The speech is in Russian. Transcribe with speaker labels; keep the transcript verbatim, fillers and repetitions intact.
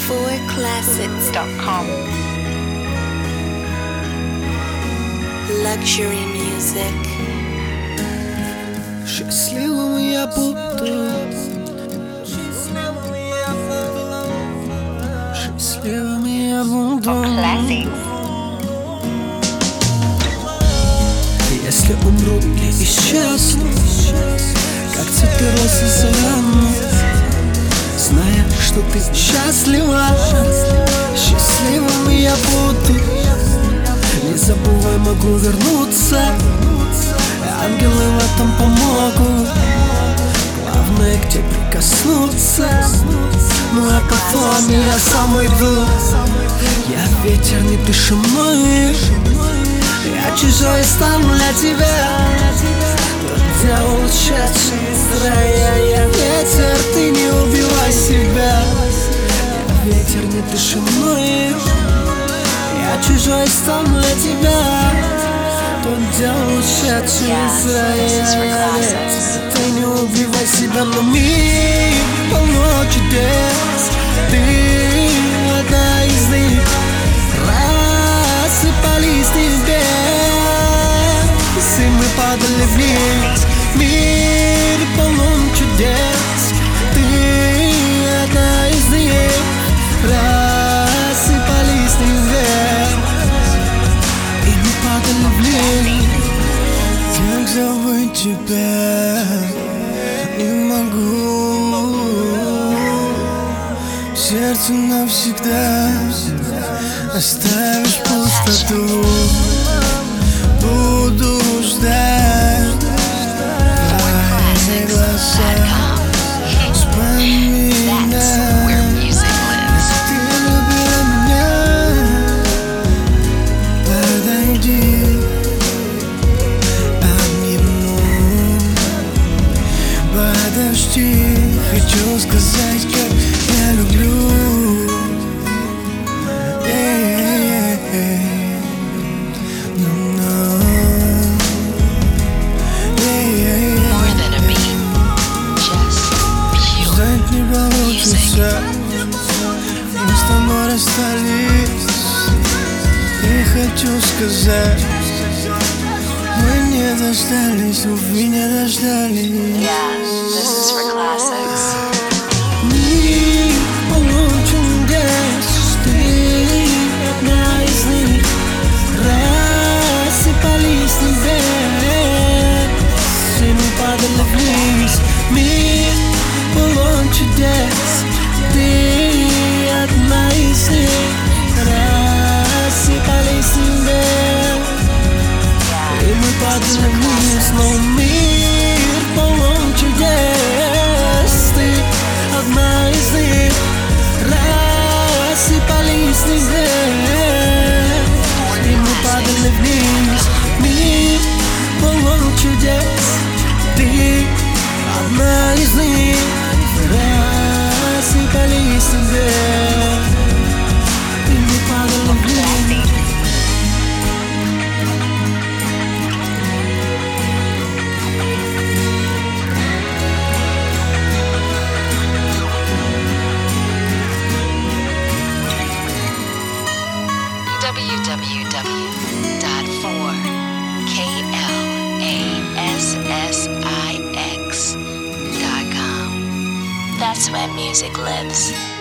Speaker 1: four classics dot com. Luxury music.
Speaker 2: Счастливым я буду, счастливым я буду. Если умру или исчезну, как цветы росы завянут, зная, что ты счастлива, счастливым я буду. Не забывай, могу вернуться, ангелы в этом помогут. Главное к тебе прикоснуться. Ну а потом я сам уйду. Я ветер, не дыши мной. Я чужой стану для тебя. Дьявол ушедший из рая. Я ветер, ты не убивай себя. Я ветер, не дыши мной. Я чужой стану для тебя. Тот дьявол ушедший из рая. Ты не убивай себя, но мир полно чудес. Ты одна из них. Рассыпались с небес, и мы падали вниз. Мир полон чудес. Ты одна из них. Рассыпались с небес, и мы падали вниз.
Speaker 3: Как забыть тебя не могу. В сердце навсегда оставишь пустоту. Буду ждать твои глаза. Вспоминай, как ты любила меня. Подойди, обниму. Подожди, хочу сказать, как я люблю. Ждать не получится. Мы с тобой расстались. И хочу сказать, мы не дождались, увы, не дождались.
Speaker 1: Yeah, this is for classics.
Speaker 2: Мир полон чудес. Ты одна из них. Рассыпались с небес, и мы падали вниз. Мир полон чудес. Ты одна из них. Рассыпались с небес, и мы падали вниз. Но мир полон чудес. Ты одна из них. Рассыпались с небес, и мы падали вниз. Мир полон чудес. Ты одна из них. Рассыпались с небес, и мы падали вниз.
Speaker 1: w w w dot four classix dot com. That's where music lives.